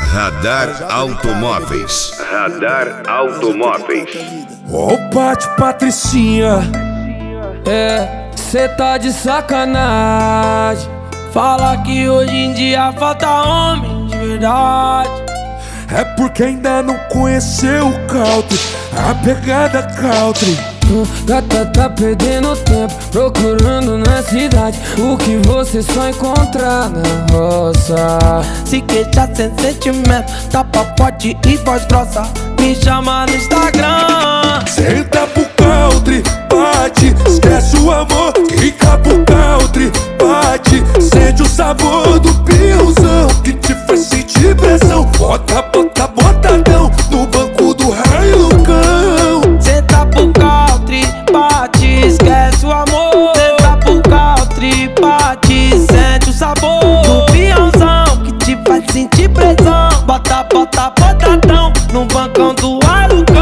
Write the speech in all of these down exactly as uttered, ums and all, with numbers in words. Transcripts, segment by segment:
Radar Automóveis. Radar Automóveis. Ô Pati Patricinha, é, cê tá de sacanagem. Fala que hoje em dia falta homem de verdade. é porque ainda não conheceu o country, a pegada country. Tá, tá, tá perdendo tempo procurando na cidade o que você só encontra na roça. Se queixa sem sentimento, tapa forte e voz grossa, me chama no Instagram. Senta pro country, bate, esquece o amor, fica pro country, bate, sente o sabor do piãozão que te faz sentir pressão. Bota, bota, botadão no banco do Hilux. Senta pro country, bate, esquece o amor. Senta pro country, bate, sente o sabor do piãozão que te faz sentir pressão. Bota, bota, botadão no bancão do Hilux.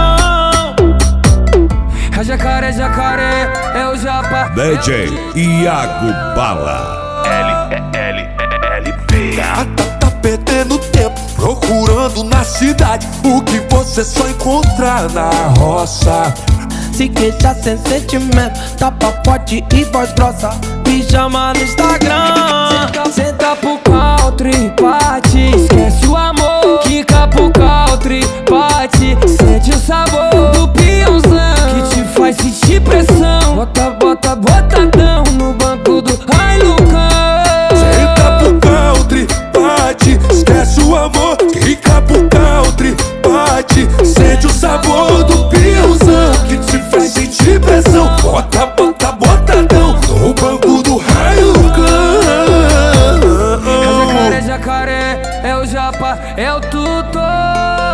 É jacaré, jacaré, é o japa D J Iago Bala. L, L, L, P. Tá, tá, tá perdendo tempo procurando na cidade o que você só encontra na roça. Se queixa sem sentimento, tapa forte e voz grossa, me chama no Instagram. Senta pro country, bate, esquece o amor. Quica pro country, bate, sente o sabor do piãozão que te faz sentir pressão. Bota, bota, botadão no banco do Hilux. Senta pro country, bate, esquece o amor, fica pro country, bate, sente o sabor do piãozão que te faz sentir pressão. Bota, bota, botadão no banco do Hilux. É jacaré, jacaré, é o japa, é o tutor.